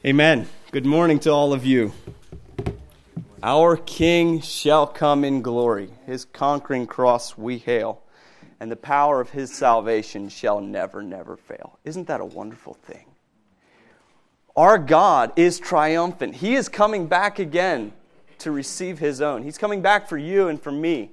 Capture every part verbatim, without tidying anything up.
Amen. Good morning to all of you. Our King shall come in glory. His conquering cross we hail, and the power of His salvation shall never, never fail. Isn't that a wonderful thing? Our God is triumphant. He is coming back again to receive His own. He's coming back for you and for me.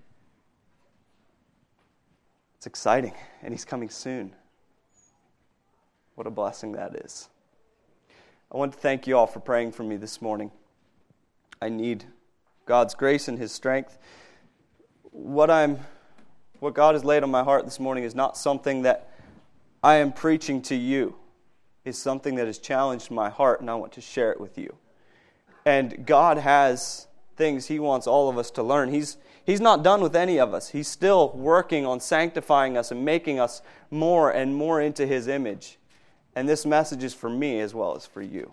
It's exciting, and He's coming soon. What a blessing that is. I want to thank you all for praying for me this morning. I need God's grace and His strength. What I'm, what God has laid on my heart this morning is not something that I am preaching to you. It's something that has challenged my heart, and I want to share it with you. And God has things He wants all of us to learn. He's He's not done with any of us. He's still working on sanctifying us and making us more and more into His image. And this message is for me as well as for you.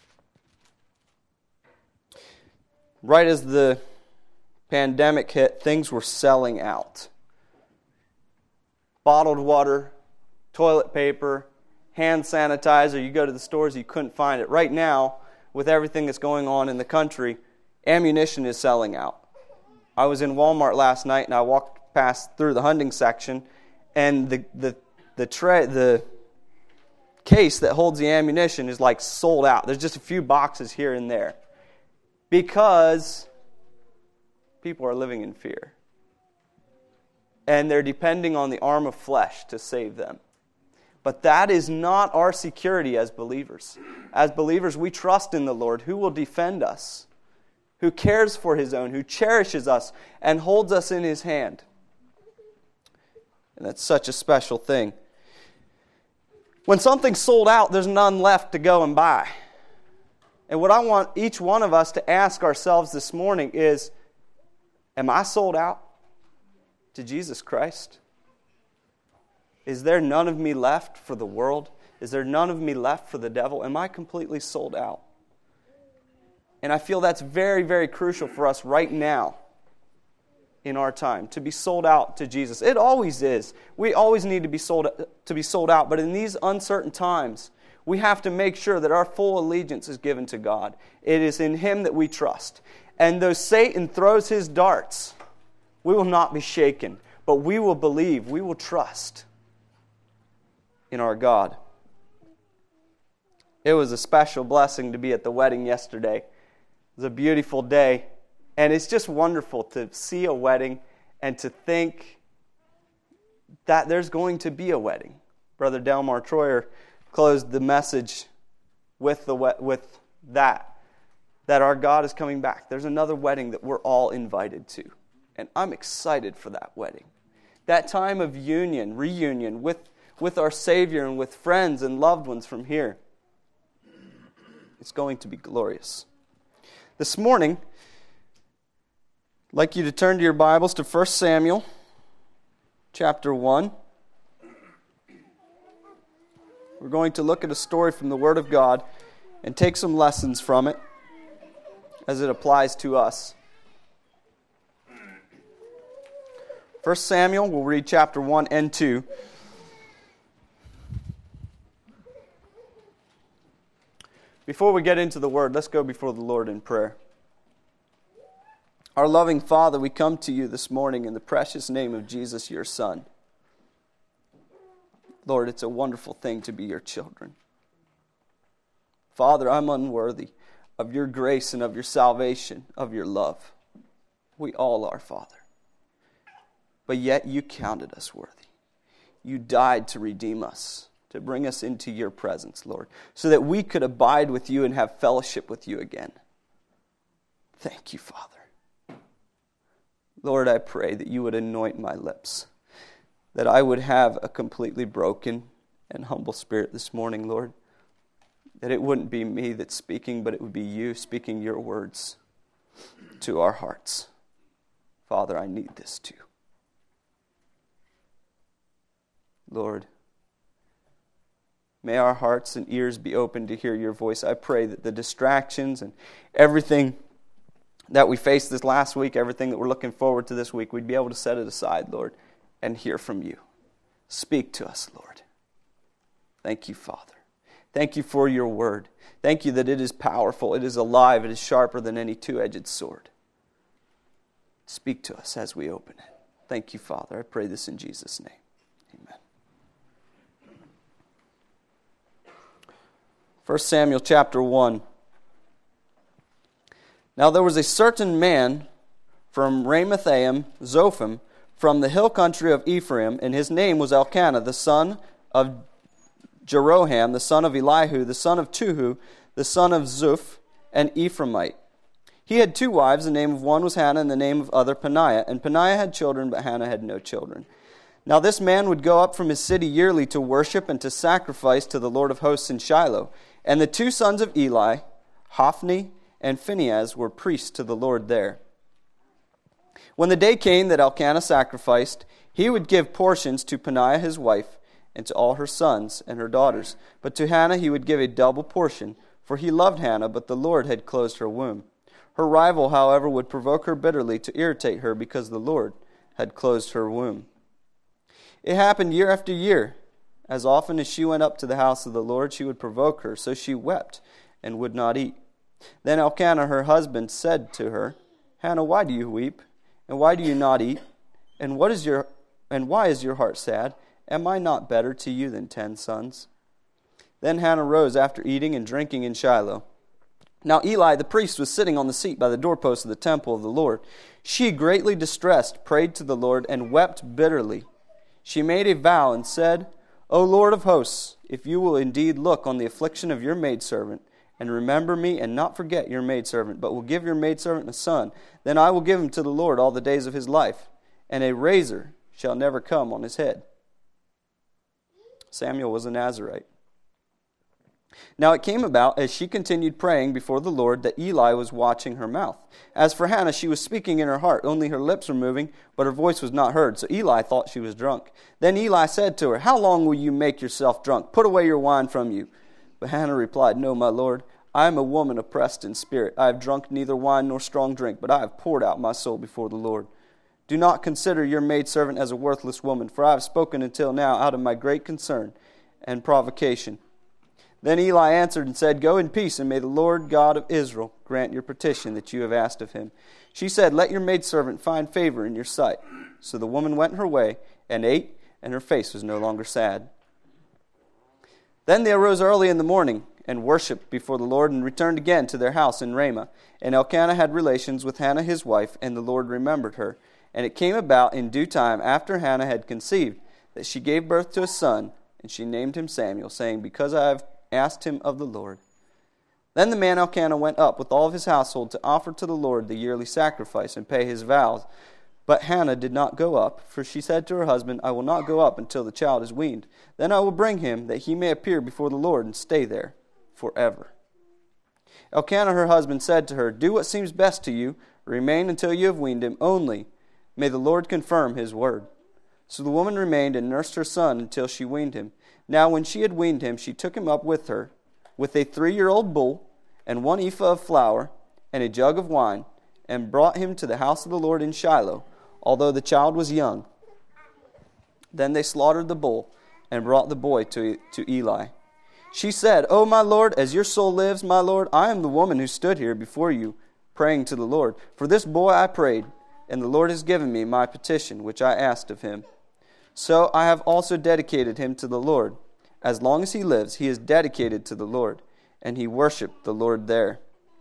Right as the pandemic hit, things were selling out. Bottled water, toilet paper, hand sanitizer. You go to the stores, you couldn't find it. Right now, with everything that's going on in the country, ammunition is selling out. I was in Walmart last night and I walked past through the hunting section, and the the the tray the case that holds the ammunition is like sold out. There's just a few boxes here and there because people are living in fear. And they're depending on the arm of flesh to save them. But that is not our security as believers. As believers, we trust in the Lord who will defend us, who cares for His own, who cherishes us and holds us in His hand. And that's such a special thing. When something's sold out, there's none left to go and buy. And what I want each one of us to ask ourselves this morning is, am I sold out to Jesus Christ? Is there none of me left for the world? Is there none of me left for the devil? Am I completely sold out? And I feel that's very, very crucial for us right now in our time, to be sold out to Jesus. It always is. We always need to be sold to be sold out, but in these uncertain times, we have to make sure that our full allegiance is given to God. It is in Him that we trust. And though Satan throws his darts, we will not be shaken, but we will believe, we will trust in our God. It was a special blessing to be at the wedding yesterday. It was a beautiful day. And it's just wonderful to see a wedding and to think that there's going to be a wedding. Brother Delmar Troyer closed the message with the with that, that our God is coming back. There's another wedding that we're all invited to. And I'm excited for that wedding. That time of union, reunion with, with our Savior and with friends and loved ones from here. It's going to be glorious. This morning, I'd like you to turn to your Bibles to First Samuel chapter one. We're going to look at a story from the Word of God and take some lessons from it as it applies to us. First Samuel, we'll read chapter one and two. Before we get into the Word, let's go before the Lord in prayer. Our loving Father, we come to you this morning in the precious name of Jesus, your Son. Lord, it's a wonderful thing to be your children. Father, I'm unworthy of your grace and of your salvation, of your love. We all are, Father. But yet you counted us worthy. You died to redeem us, to bring us into your presence, Lord, so that we could abide with you and have fellowship with you again. Thank you, Father. Lord, I pray that you would anoint my lips, that I would have a completely broken and humble spirit this morning, Lord, that it wouldn't be me that's speaking, but it would be you speaking your words to our hearts. Father, I need this too. Lord, may our hearts and ears be open to hear your voice. I pray that the distractions and everything that we faced this last week, everything that we're looking forward to this week, we'd be able to set it aside, Lord, and hear from you. Speak to us, Lord. Thank you, Father. Thank you for your word. Thank you that it is powerful, it is alive, it is sharper than any two-edged sword. Speak to us as we open it. Thank you, Father. I pray this in Jesus' name. Amen. First Samuel chapter one. Now there was a certain man from Ramathaim, Zophim, from the hill country of Ephraim, and his name was Elkanah, the son of Jeroham, the son of Elihu, the son of Tuhu, the son of Zuph, an Ephraimite. He had two wives, the name of one was Hannah, and the name of other Peninnah. And Peninnah had children, but Hannah had no children. Now this man would go up from his city yearly to worship and to sacrifice to the Lord of hosts in Shiloh. And the two sons of Eli, Hophni and Phinehas, were priests to the Lord there. When the day came that Elkanah sacrificed, he would give portions to Peninnah his wife, and to all her sons and her daughters. But to Hannah he would give a double portion, for he loved Hannah, but the Lord had closed her womb. Her rival, however, would provoke her bitterly to irritate her, because the Lord had closed her womb. It happened year after year. As often as she went up to the house of the Lord, she would provoke her, so she wept and would not eat. Then Elkanah, her husband, said to her, Hannah, why do you weep? And why do you not eat? And what is your and why is your heart sad? Am I not better to you than ten sons? Then Hannah rose after eating and drinking in Shiloh. Now Eli the priest was sitting on the seat by the doorpost of the temple of the Lord. She, greatly distressed, prayed to the Lord and wept bitterly. She made a vow and said, O Lord of hosts, if you will indeed look on the affliction of your maidservant, and remember me, and not forget your maidservant, but will give your maidservant a son, then I will give him to the Lord all the days of his life, and a razor shall never come on his head. Samuel was a Nazirite. Now it came about, as she continued praying before the Lord, that Eli was watching her mouth. As for Hannah, she was speaking in her heart, only her lips were moving, but her voice was not heard. So Eli thought she was drunk. Then Eli said to her, How long will you make yourself drunk? Put away your wine from you. But Hannah replied, No, my Lord, I am a woman oppressed in spirit. I have drunk neither wine nor strong drink, but I have poured out my soul before the Lord. Do not consider your maidservant as a worthless woman, for I have spoken until now out of my great concern and provocation. Then Eli answered and said, Go in peace, and may the Lord God of Israel grant your petition that you have asked of him. She said, Let your maidservant find favor in your sight. So the woman went her way and ate, and her face was no longer sad. Then they arose early in the morning and worshipped before the Lord, and returned again to their house in Ramah. And Elkanah had relations with Hannah his wife, and the Lord remembered her. And it came about in due time, after Hannah had conceived, that she gave birth to a son, and she named him Samuel, saying, Because I have asked him of the Lord. Then the man Elkanah went up with all of his household to offer to the Lord the yearly sacrifice and pay his vows. But Hannah did not go up, for she said to her husband, I will not go up until the child is weaned. Then I will bring him, that he may appear before the Lord and stay there forever. Elkanah her husband said to her, Do what seems best to you, remain until you have weaned him, only may the Lord confirm his word. So the woman remained and nursed her son until she weaned him. Now when she had weaned him, she took him up with her, with a three-year-old bull, and one ephah of flour, and a jug of wine, and brought him to the house of the Lord in Shiloh, although the child was young. Then they slaughtered the bull, and brought the boy to, to Eli. She said, O my Lord, as your soul lives, my Lord, I am the woman who stood here before you, praying to the Lord. For this boy I prayed, and the Lord has given me my petition, which I asked of him. So I have also dedicated him to the Lord. As long as he lives, he is dedicated to the Lord. And he worshipped the Lord there.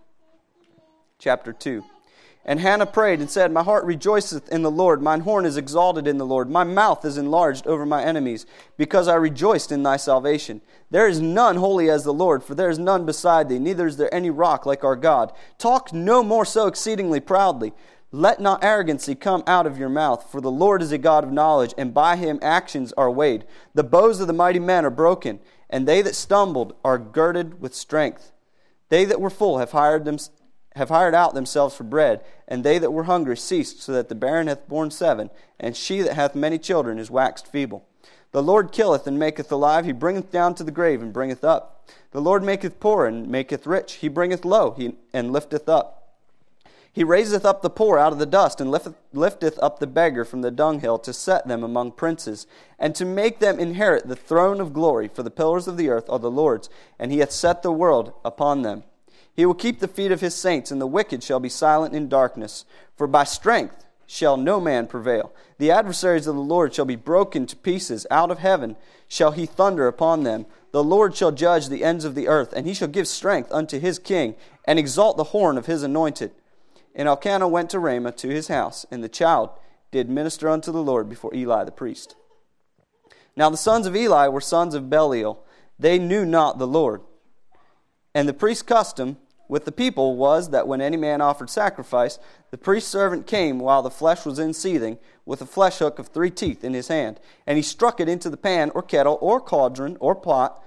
Chapter two. And Hannah prayed and said, My heart rejoiceth in the Lord. Mine horn is exalted in the Lord. My mouth is enlarged over my enemies, because I rejoiced in thy salvation. There is none holy as the Lord, for there is none beside thee, neither is there any rock like our God. Talk no more so exceedingly proudly. Let not arrogancy come out of your mouth, for the Lord is a God of knowledge, and by him actions are weighed. The bows of the mighty men are broken, and they that stumbled are girded with strength. They that were full have hired them, have hired out themselves for bread, and they that were hungry ceased, so that the barren hath borne seven, and she that hath many children is waxed feeble. The Lord killeth and maketh alive, he bringeth down to the grave and bringeth up. The Lord maketh poor and maketh rich, he bringeth low he, and lifteth up. He raiseth up the poor out of the dust, and lifteth, lifteth up the beggar from the dunghill, to set them among princes, and to make them inherit the throne of glory. For the pillars of the earth are the Lord's, and he hath set the world upon them. He will keep the feet of his saints, and the wicked shall be silent in darkness. For by strength shall no man prevail. The adversaries of the Lord shall be broken to pieces. Out of heaven shall he thunder upon them. The Lord shall judge the ends of the earth, and he shall give strength unto his king, and exalt the horn of his anointed. And Elkanah went to Ramah to his house, and the child did minister unto the Lord before Eli the priest. Now the sons of Eli were sons of Belial. They knew not the Lord. And the priest's custom with the people was that when any man offered sacrifice, the priest's servant came while the flesh was in seething, with a flesh hook of three teeth in his hand. And he struck it into the pan or kettle or cauldron or pot.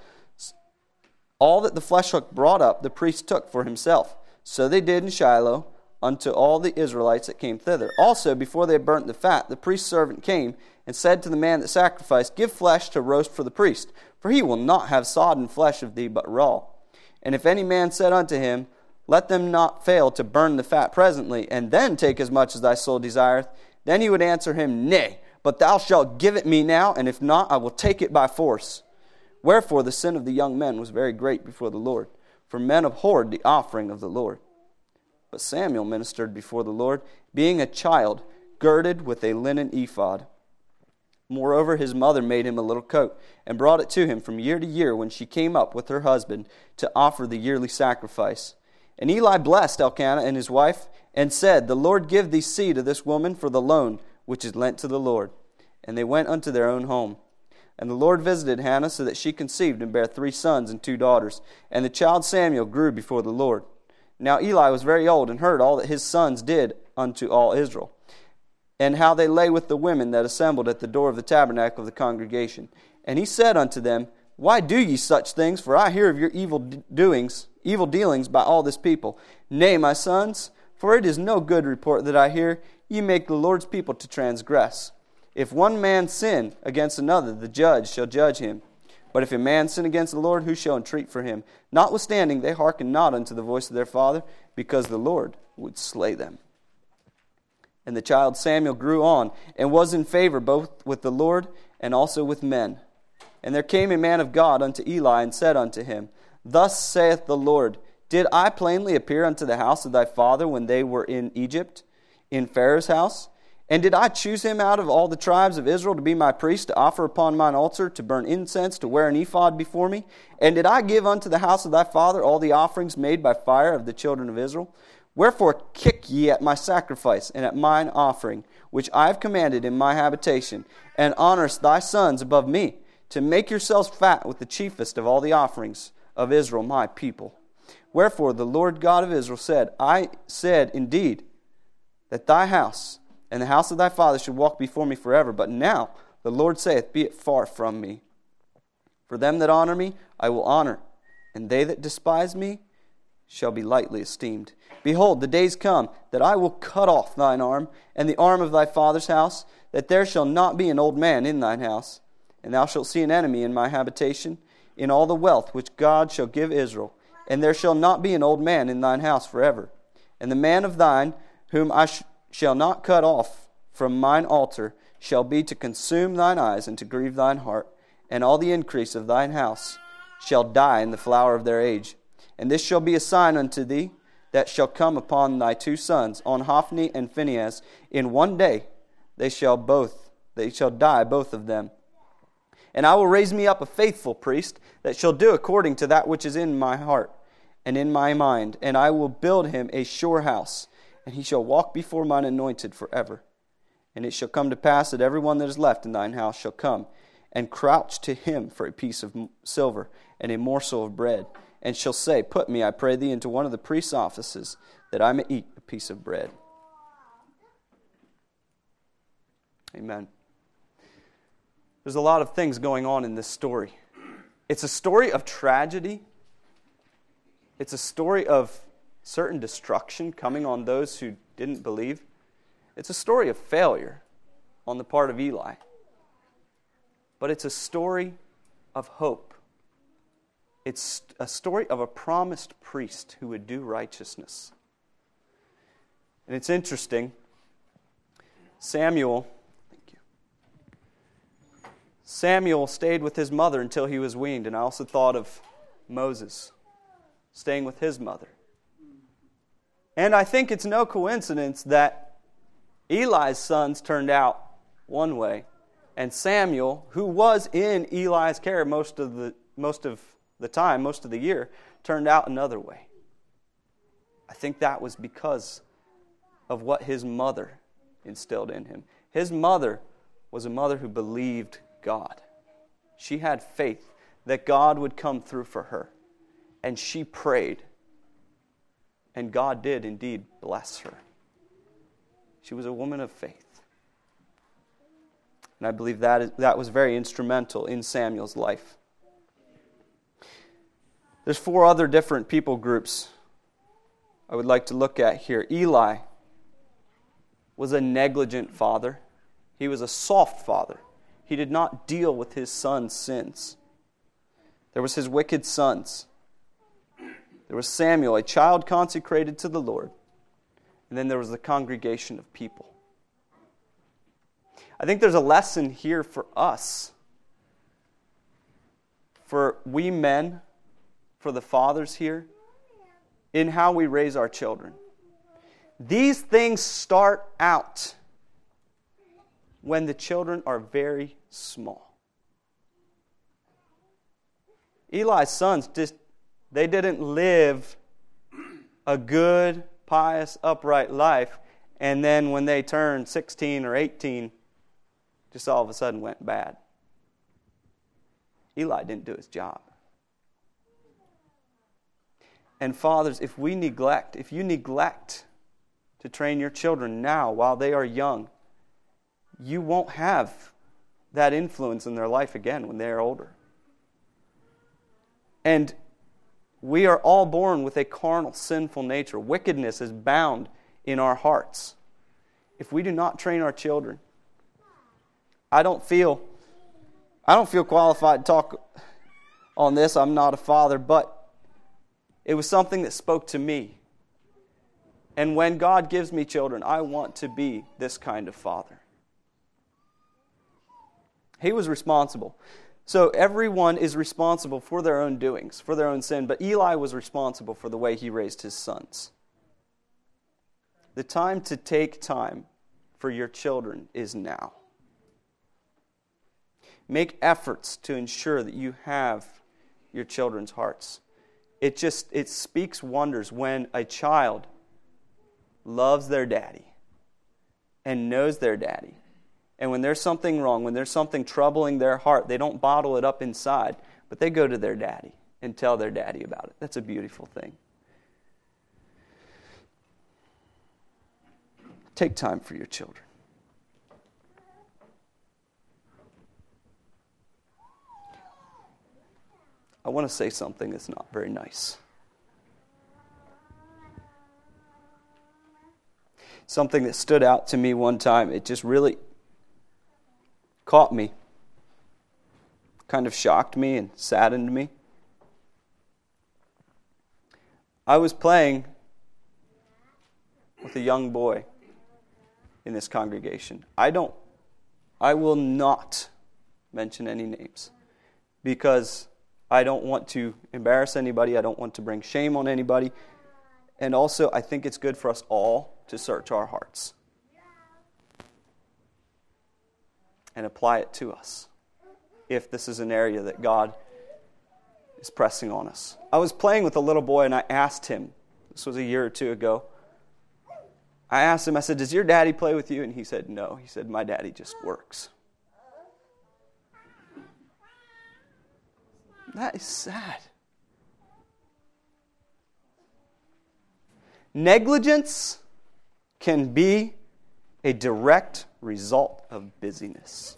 All that the flesh hook brought up, the priest took for himself. So they did in Shiloh, unto all the Israelites that came thither. Also, before they had burnt the fat, the priest's servant came and said to the man that sacrificed, Give flesh to roast for the priest, for he will not have sodden flesh of thee, but raw. And if any man said unto him, Let them not fail to burn the fat presently, and then take as much as thy soul desireth, then he would answer him, Nay, but thou shalt give it me now, and if not, I will take it by force. Wherefore the sin of the young men was very great before the Lord, for men abhorred the offering of the Lord. But Samuel ministered before the Lord, being a child, girded with a linen ephod. Moreover, his mother made him a little coat, and brought it to him from year to year when she came up with her husband to offer the yearly sacrifice. And Eli blessed Elkanah and his wife, and said, The Lord give thee seed of this woman for the loan which is lent to the Lord. And they went unto their own home. And the Lord visited Hannah, so that she conceived and bare three sons and two daughters. And the child Samuel grew before the Lord. Now Eli was very old, and heard all that his sons did unto all Israel, and how they lay with the women that assembled at the door of the tabernacle of the congregation. And he said unto them, Why do ye such things? For I hear of your evil doings, evil dealings by all this people. Nay, my sons, for it is no good report that I hear. Ye make the Lord's people to transgress. If one man sin against another, the judge shall judge him. But if a man sin against the Lord, who shall entreat for him? Notwithstanding, they hearkened not unto the voice of their father, because the Lord would slay them. And the child Samuel grew on, and was in favor both with the Lord and also with men. And there came a man of God unto Eli, and said unto him, Thus saith the Lord, Did I plainly appear unto the house of thy father when they were in Egypt, in Pharaoh's house? And did I choose him out of all the tribes of Israel to be my priest, to offer upon mine altar, to burn incense, to wear an ephod before me? And did I give unto the house of thy father all the offerings made by fire of the children of Israel? Wherefore kick ye at my sacrifice, and at mine offering, which I have commanded in my habitation, and honorest thy sons above me, to make yourselves fat with the chiefest of all the offerings of Israel, my people. Wherefore the Lord God of Israel said, I said indeed, that thy house and the house of thy father should walk before me forever. But now the Lord saith, Be it far from me. For them that honor me I will honor, and they that despise me shall be lightly esteemed. Behold, the days come that I will cut off thine arm, and the arm of thy father's house, that there shall not be an old man in thine house. And thou shalt see an enemy in my habitation, in all the wealth which God shall give Israel. And there shall not be an old man in thine house forever. And the man of thine, whom I sh- shall not cut off from mine altar, shall be to consume thine eyes and to grieve thine heart, and all the increase of thine house shall die in the flower of their age. And this shall be a sign unto thee that shall come upon thy two sons, on Hophni and Phinehas. In one day they shall both they shall die both of them. And I will raise me up a faithful priest that shall do according to that which is in my heart and in my mind, and I will build him a sure house. And he shall walk before mine anointed forever. And it shall come to pass that every one that is left in thine house shall come and crouch to him for a piece of silver and a morsel of bread, and shall say, Put me, I pray thee, into one of the priest's offices, that I may eat a piece of bread. Amen. There's a lot of things going on in this story. It's a story of tragedy. It's a story of certain destruction coming on those who didn't believe. It's a story of failure on the part of Eli. But it's a story of hope. It's a story of a promised priest who would do righteousness. And it's interesting. Samuel, thank you. Samuel stayed with his mother until he was weaned. And I also thought of Moses staying with his mother. And I think it's no coincidence that Eli's sons turned out one way, and Samuel, who was in Eli's care most of the most of the time, most of the year, turned out another way. I think that was because of what his mother instilled in him. His mother was a mother who believed God. She had faith that God would come through for her, and she prayed. And God did indeed bless her. She was a woman of faith. And I believe that is, that was very instrumental in Samuel's life. There's four other different people groups I would like to look at here. Eli was a negligent father. He was a soft father. He did not deal with his son's sins. There was his wicked sons. There was Samuel, a child consecrated to the Lord. And then there was the congregation of people. I think there's a lesson here for us. For we men, for the fathers here, in how we raise our children. These things start out when the children are very small. Eli's sons, just they didn't live a good, pious, upright life, and then when they turned sixteen or eighteen, just all of a sudden went bad. Eli didn't do his job. And fathers, if we neglect, if you neglect to train your children now while they are young, you won't have that influence in their life again when they are older. And we are all born with a carnal, sinful nature. Wickedness is bound in our hearts. If we do not train our children, I don't feel I don't feel qualified to talk on this. I'm not a father, but it was something that spoke to me. And when God gives me children, I want to be this kind of father. He was responsible. So everyone is responsible for their own doings, for their own sin, but Eli was responsible for the way he raised his sons. The time to take time for your children is now. Make efforts to ensure that you have your children's hearts. It just, it speaks wonders when a child loves their daddy and knows their daddy. And when there's something wrong, when there's something troubling their heart, they don't bottle it up inside, but they go to their daddy and tell their daddy about it. That's a beautiful thing. Take time for your children. I want to say something that's not very nice. Something that stood out to me one time. It just really caught me. Kind of shocked me and saddened me. I was playing with a young boy in this congregation. I don't, I will not mention any names because I don't want to embarrass anybody. I don't want to bring shame on anybody. And also, I think it's good for us all to search our hearts and apply it to us if this is an area that God is pressing on us. I was playing with a little boy and I asked him, this was a year or two ago, I asked him, I said, does your daddy play with you? And he said, no. He said, my daddy just works. That is sad. Negligence can be a direct result of busyness.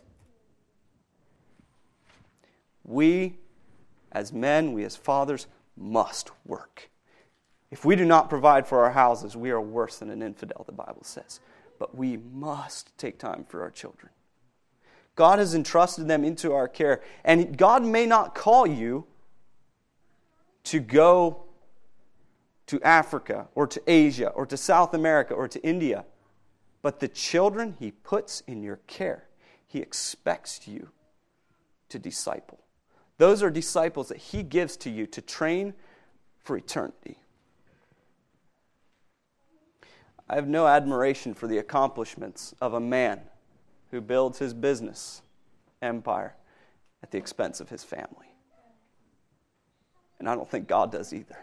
We, as men, we as fathers, must work. If we do not provide for our houses, we are worse than an infidel, the Bible says. But we must take time for our children. God has entrusted them into our care. And God may not call you to go to Africa or to Asia or to South America or to India. But the children He puts in your care, He expects you to disciple. Those are disciples that He gives to you to train for eternity. I have no admiration for the accomplishments of a man who builds his business empire at the expense of his family. And I don't think God does either.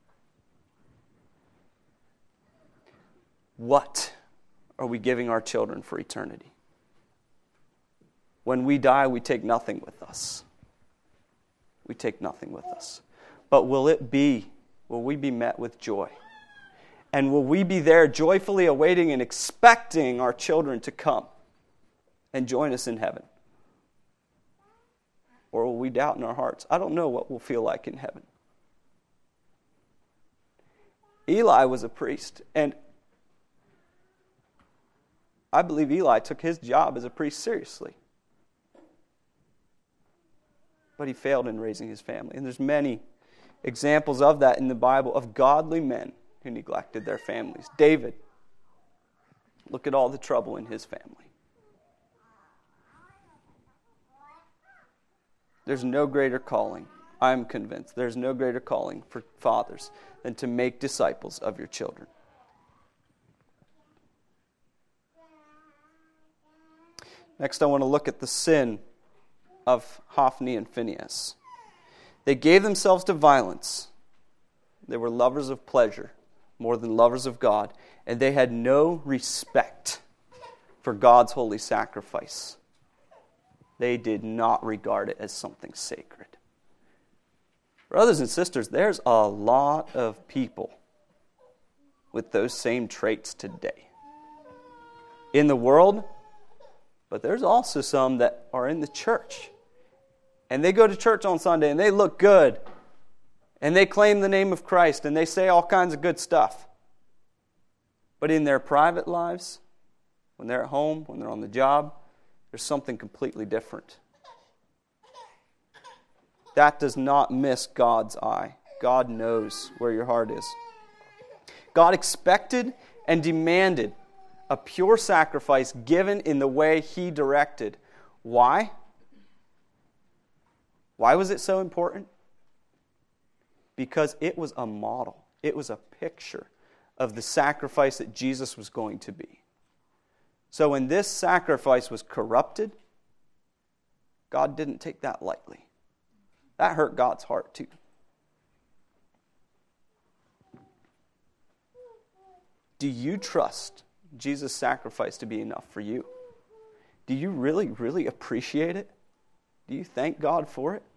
What are we giving our children for eternity? When we die, we take nothing with us. We take nothing with us. But will it be, will we be met with joy? And will we be there joyfully awaiting and expecting our children to come and join us in heaven? Or will we doubt in our hearts? I don't know what we'll feel like in heaven. Eli was a priest, and I believe Eli took his job as a priest seriously. But he failed in raising his family. And there's many examples of that in the Bible, of godly men who neglected their families. David, look at all the trouble in his family. There's no greater calling, I'm convinced, there's no greater calling for fathers than to make disciples of your children. Next, I want to look at the sin of Hophni and Phinehas. They gave themselves to violence. They were lovers of pleasure more than lovers of God, and they had no respect for God's holy sacrifice. They did not regard it as something sacred. Brothers and sisters, there's a lot of people with those same traits today in the world, but there's also some that are in the church. And they go to church on Sunday and they look good. And they claim the name of Christ and they say all kinds of good stuff. But in their private lives, when they're at home, when they're on the job, there's something completely different. That does not miss God's eye. God knows where your heart is. God expected and demanded a pure sacrifice given in the way He directed. Why? Why was it so important? Because it was a model. It was a picture of the sacrifice that Jesus was going to be. So when this sacrifice was corrupted, God didn't take that lightly. That hurt God's heart too. Do you trust Jesus' sacrifice to be enough for you? Do you really, really appreciate it? Do you thank God for it?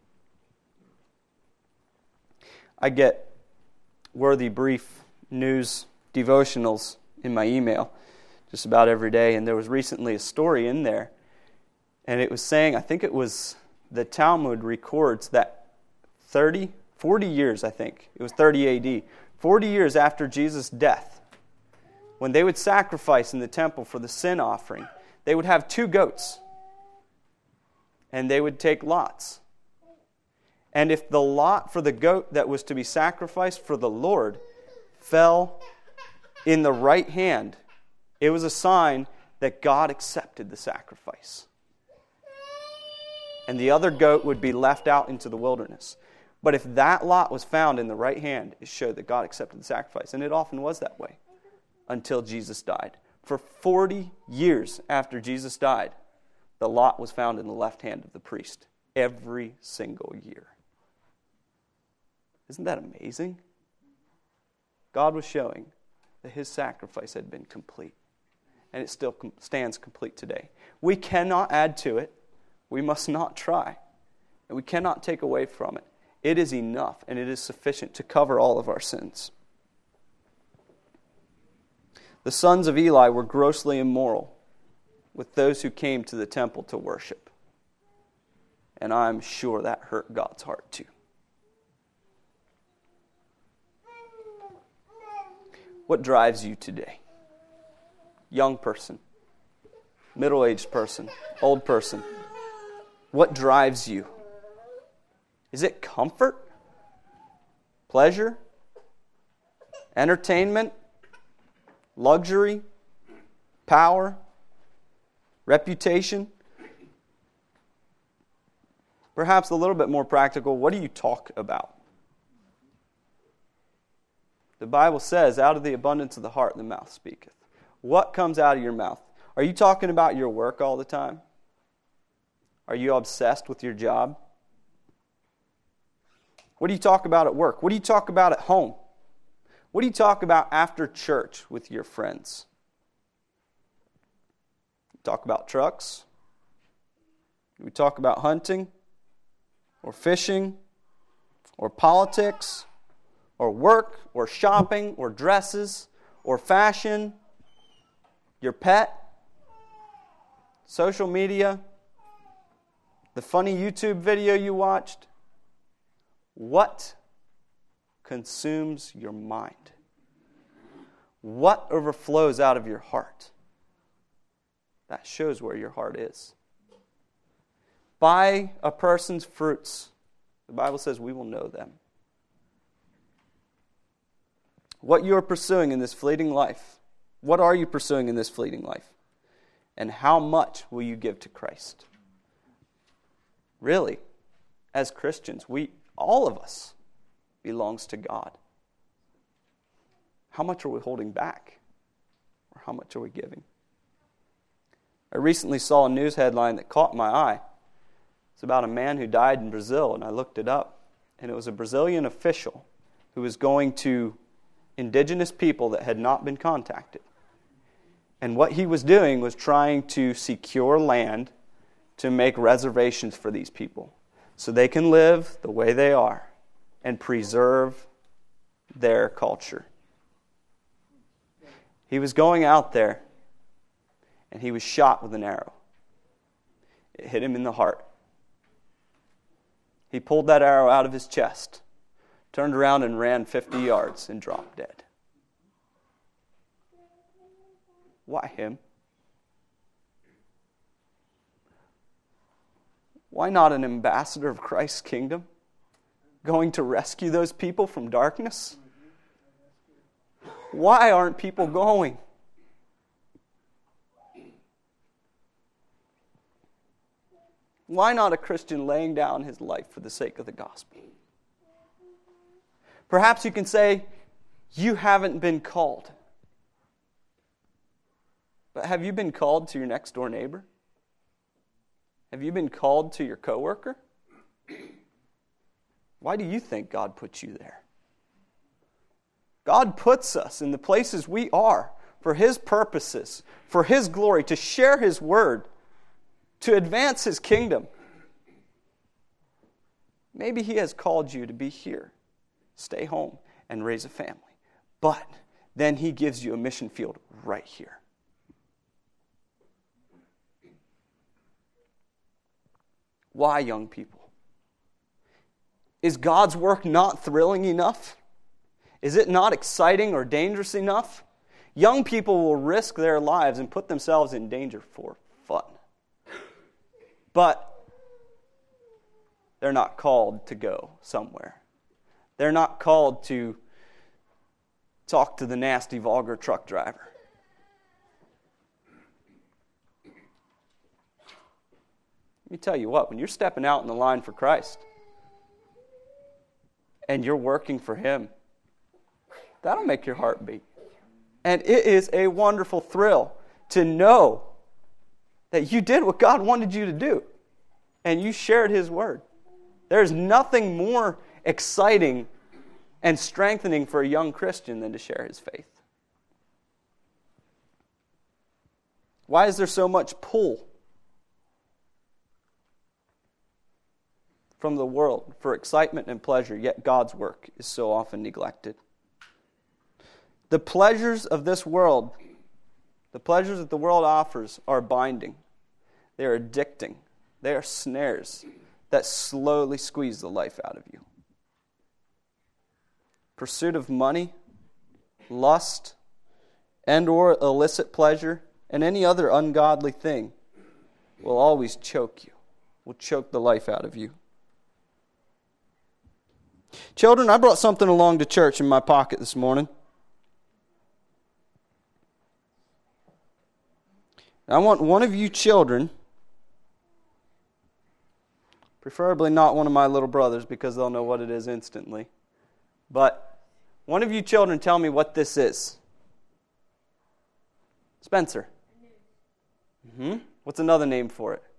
I get Worthy Brief news devotionals in my email just about every day, and there was recently a story in there, and it was saying, I think it was the Talmud records that thirty, forty years, I think, it was thirty A D, forty years after Jesus' death, when they would sacrifice in the temple for the sin offering, they would have two goats, and they would take lots. And if the lot for the goat that was to be sacrificed for the Lord fell in the right hand, it was a sign that God accepted the sacrifice. And the other goat would be left out into the wilderness. But if that lot was found in the right hand, it showed that God accepted the sacrifice. And it often was that way until Jesus died. For forty years after Jesus died, the lot was found in the left hand of the priest every single year. Isn't that amazing? God was showing that His sacrifice had been complete. And it still stands complete today. We cannot add to it. We must not try. And we cannot take away from it. It is enough and it is sufficient to cover all of our sins. The sons of Eli were grossly immoral with those who came to the temple to worship. And I'm sure that hurt God's heart too. What drives you today? Young person, middle-aged person, old person. What drives you? Is it comfort? Pleasure? entertainment, luxury, power, reputation. Perhaps a little bit more practical, what do you talk about? The Bible says, out of the abundance of the heart, the mouth speaketh. What comes out of your mouth? Are you talking about your work all the time? Are you obsessed with your job? What do you talk about at work? What do you talk about at home? What do you talk about after church with your friends? You talk about trucks? Do we talk about hunting? Or fishing? Or politics? Or work? Or shopping? Or dresses? Or fashion? Your pet? Social media? The funny YouTube video you watched? What consumes your mind? What overflows out of your heart? That shows where your heart is. By a person's fruits, the Bible says we will know them. What you are pursuing in this fleeting life, what are you pursuing in this fleeting life? And how much will you give to Christ? Really, as Christians, we, all of us, belongs to God. How much are we holding back? Or how much are we giving? I recently saw a news headline that caught my eye. It's about a man who died in Brazil, and I looked it up. And it was a Brazilian official who was going to indigenous people that had not been contacted. And what he was doing was trying to secure land to make reservations for these people so they can live the way they are and preserve their culture. He was going out there and he was shot with an arrow. It hit him in the heart. He pulled that arrow out of his chest, turned around and ran fifty yards and dropped dead. Why him? Why not an ambassador of Christ's kingdom going to rescue those people from darkness? Why aren't people going? Why not a Christian laying down his life for the sake of the gospel? Perhaps you can say, you haven't been called. But have you been called to your next door neighbor? Have you been called to your coworker? Why do you think God put you there? God puts us in the places we are for His purposes, for His glory, to share His word, to advance His kingdom. Maybe He has called you to be here, stay home, and raise a family. But then He gives you a mission field right here. Why, young people? Is God's work not thrilling enough? Is it not exciting or dangerous enough? Young people will risk their lives and put themselves in danger for fun. But they're not called to go somewhere. They're not called to talk to the nasty, vulgar truck driver. Let me tell you what, when you're stepping out in the line for Christ and you're working for Him, that'll make your heart beat. And it is a wonderful thrill to know that you did what God wanted you to do and you shared His word. There's nothing more exciting and strengthening for a young Christian than to share his faith. Why is there so much pull from the world for excitement and pleasure, yet God's work is so often neglected? The pleasures of this world, the pleasures that the world offers, are binding. They are addicting. They are snares that slowly squeeze the life out of you. Pursuit of money, lust, and or illicit pleasure, and any other ungodly thing will always choke you, will choke the life out of you. Children, I brought something along to church in my pocket this morning. I want one of you children, preferably not one of my little brothers because they'll know what it is instantly, but one of you children tell me what this is. Spencer. Mm-hmm. What's another name for it?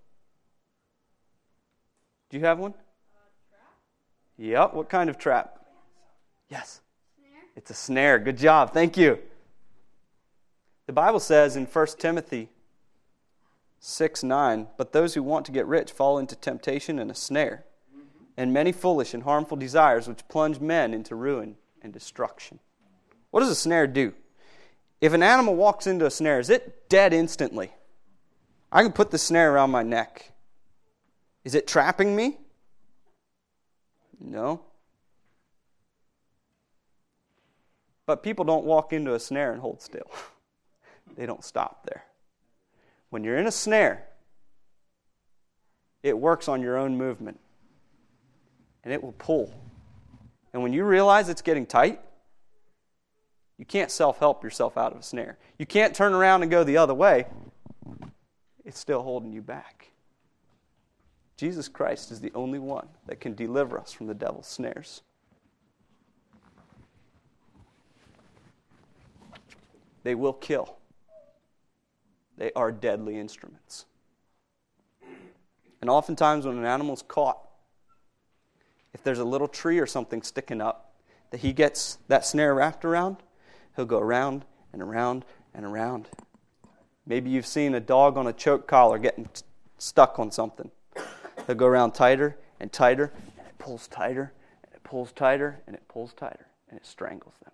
Do you have one? Uh, trap. Yep. What kind of trap? Yes. Snare. It's a snare. Good job. Thank you. The Bible says in First Timothy six nine, but those who want to get rich fall into temptation and a snare, mm-hmm. and many foolish and harmful desires which plunge men into ruin and destruction. What does a snare do? If an animal walks into a snare, is it dead instantly? I can put the snare around my neck. Is it trapping me? No. But people don't walk into a snare and hold still. They don't stop there. When you're in a snare, it works on your own movement. And it will pull. And when you realize it's getting tight, you can't self-help yourself out of a snare. You can't turn around and go the other way. It's still holding you back. Jesus Christ is the only one that can deliver us from the devil's snares. They will kill. They are deadly instruments. And oftentimes when an animal's caught, if there's a little tree or something sticking up that he gets that snare wrapped around, he'll go around and around and around. Maybe you've seen a dog on a choke collar getting t- stuck on something. He'll go around tighter and tighter, and it pulls tighter, and it pulls tighter, and it pulls tighter, and it strangles them.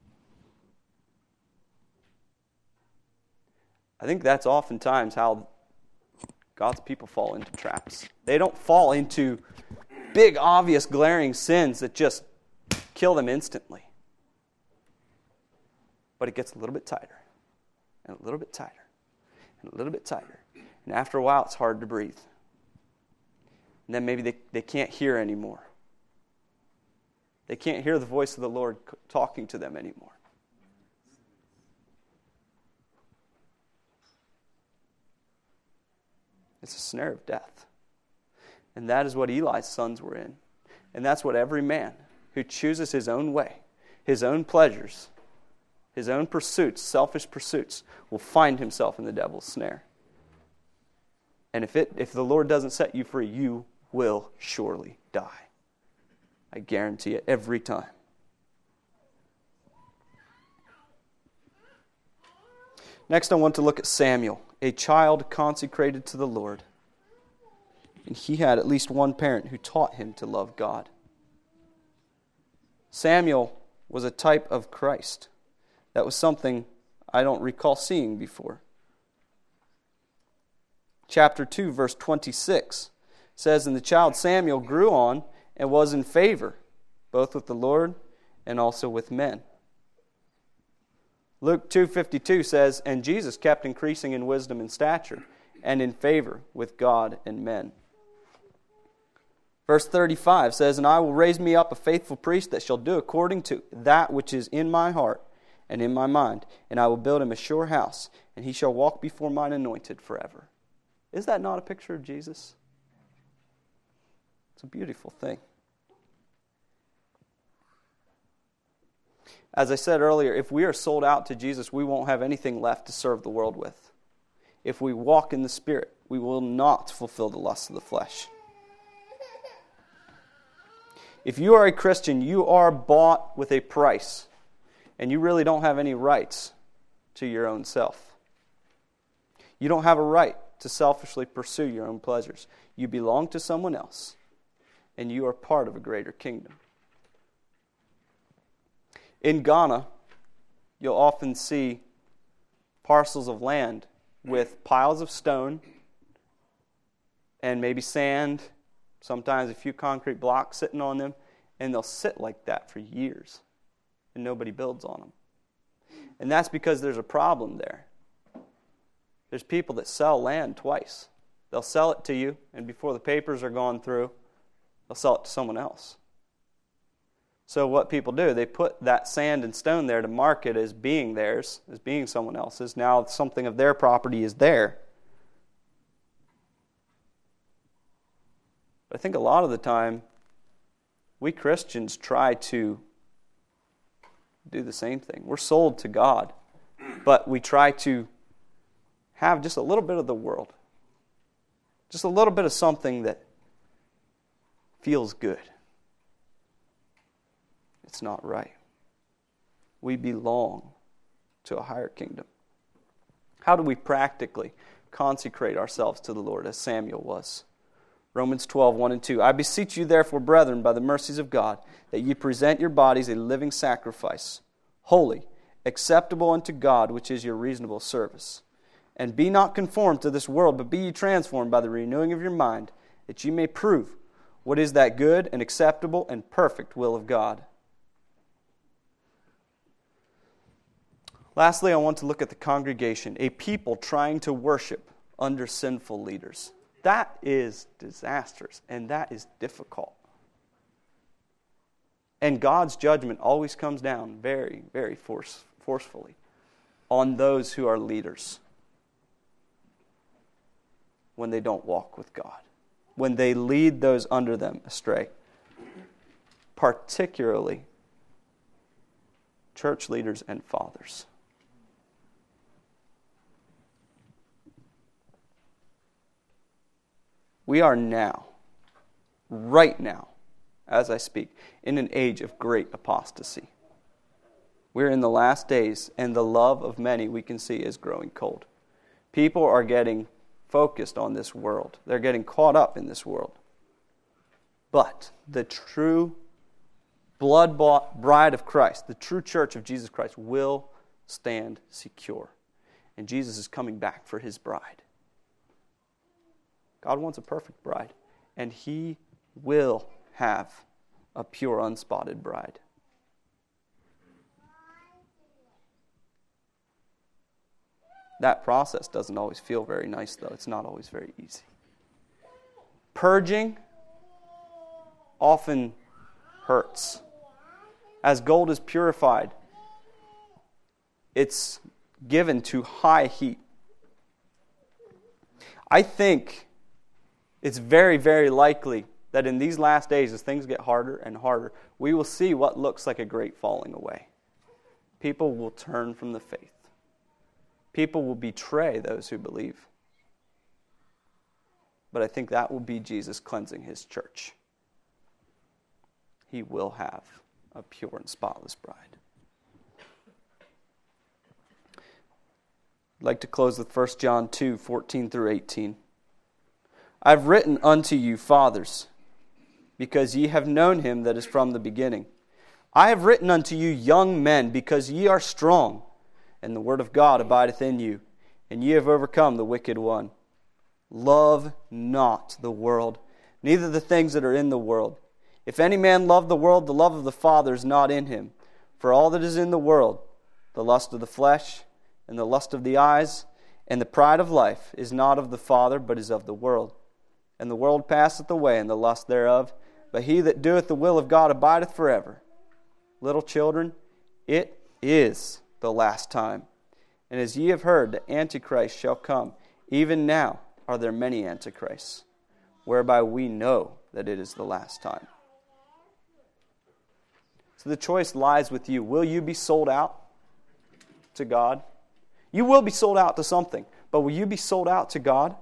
I think that's oftentimes how God's people fall into traps. They don't fall into big, obvious, glaring sins that just kill them instantly. But it gets a little bit tighter, and a little bit tighter, and a little bit tighter. And after a while, it's hard to breathe. And then maybe they, they can't hear anymore. They can't hear the voice of the Lord talking to them anymore. It's a snare of death. And that is what Eli's sons were in. And that's what every man who chooses his own way, his own pleasures, his own pursuits, selfish pursuits, will find himself in the devil's snare. And if it if the Lord doesn't set you free, you will surely die. I guarantee it every time. Next, I want to look at Samuel, a child consecrated to the Lord. And he had at least one parent who taught him to love God. Samuel was a type of Christ. That was something I don't recall seeing before. Chapter two, verse twenty-six says, and the child Samuel grew on and was in favor, both with the Lord and also with men. Luke two fifty-two says, and Jesus kept increasing in wisdom and stature, and in favor with God and men. Verse thirty-five says, and I will raise me up a faithful priest that shall do according to that which is in my heart and in my mind, and I will build him a sure house, and he shall walk before mine anointed forever. Is that not a picture of Jesus? It's a beautiful thing. As I said earlier, if we are sold out to Jesus, we won't have anything left to serve the world with. If we walk in the Spirit, we will not fulfill the lusts of the flesh. If you are a Christian, you are bought with a price, and you really don't have any rights to your own self. You don't have a right to selfishly pursue your own pleasures. You belong to someone else, and you are part of a greater kingdom. In Ghana, you'll often see parcels of land with piles of stone and maybe sand, sometimes a few concrete blocks sitting on them, and they'll sit like that for years, and nobody builds on them. And that's because there's a problem there. There's people that sell land twice. They'll sell it to you, and before the papers are gone through, they'll sell it to someone else. So what people do, they put that sand and stone there to mark it as being theirs, as being someone else's. Now something of their property is there. But I think a lot of the time, we Christians try to do the same thing. We're sold to God, but we try to have just a little bit of the world. Just a little bit of something that feels good. It's not right. We belong to a higher kingdom. How do we practically consecrate ourselves to the Lord as Samuel was? Romans twelve, one and two. I beseech you therefore, brethren, by the mercies of God, that ye present your bodies a living sacrifice, holy, acceptable unto God, which is your reasonable service. And be not conformed to this world, but be ye transformed by the renewing of your mind, that ye may prove what is that good and acceptable and perfect will of God. Lastly, I want to look at the congregation, a people trying to worship under sinful leaders. That is disastrous, and that is difficult. And God's judgment always comes down very, very force, forcefully on those who are leaders when they don't walk with God, when they lead those under them astray, particularly church leaders and fathers. We are now, right now, as I speak, in an age of great apostasy. We're in the last days, and the love of many we can see is growing cold. People are getting focused on this world. They're getting caught up in this world. But the true blood-bought bride of Christ, the true church of Jesus Christ, will stand secure. And Jesus is coming back for His bride. God wants a perfect bride, and He will have a pure, unspotted bride. That process doesn't always feel very nice, though. It's not always very easy. Purging often hurts. As gold is purified, it's given to high heat. I think it's very, very likely that in these last days, as things get harder and harder, we will see what looks like a great falling away. People will turn from the faith. People will betray those who believe. But I think that will be Jesus cleansing His church. He will have a pure and spotless bride. I'd like to close with First John two, fourteen through eighteen. I've written unto you, fathers, because ye have known Him that is from the beginning. I have written unto you, young men, because ye are strong, and the word of God abideth in you, and ye have overcome the wicked one. Love not the world, neither the things that are in the world. If any man love the world, the love of the Father is not in him. For all that is in the world, the lust of the flesh, and the lust of the eyes, and the pride of life, is not of the Father, but is of the world. And the world passeth away, and the lust thereof, but he that doeth the will of God abideth forever. Little children, it is the last time. And as ye have heard, the Antichrist shall come. Even now are there many Antichrists, whereby we know that it is the last time. So the choice lies with you. Will you be sold out to God? You will be sold out to something, but will you be sold out to God?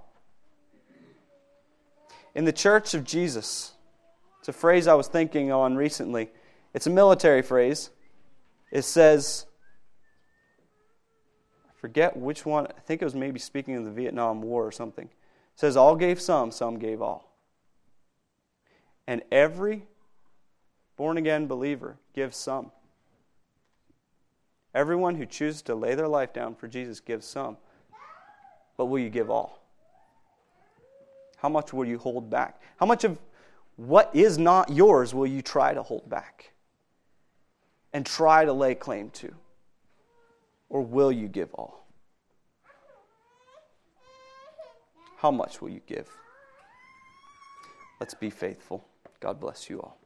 In the Church of Jesus, it's a phrase I was thinking on recently. It's a military phrase. It says, I forget which one, I think it was maybe speaking of the Vietnam War or something. It says, all gave some, some gave all. And every born-again believer gives some. Everyone who chooses to lay their life down for Jesus gives some. But will you give all? How much will you hold back? How much of what is not yours will you try to hold back and try to lay claim to? Or will you give all? How much will you give? Let's be faithful. God bless you all.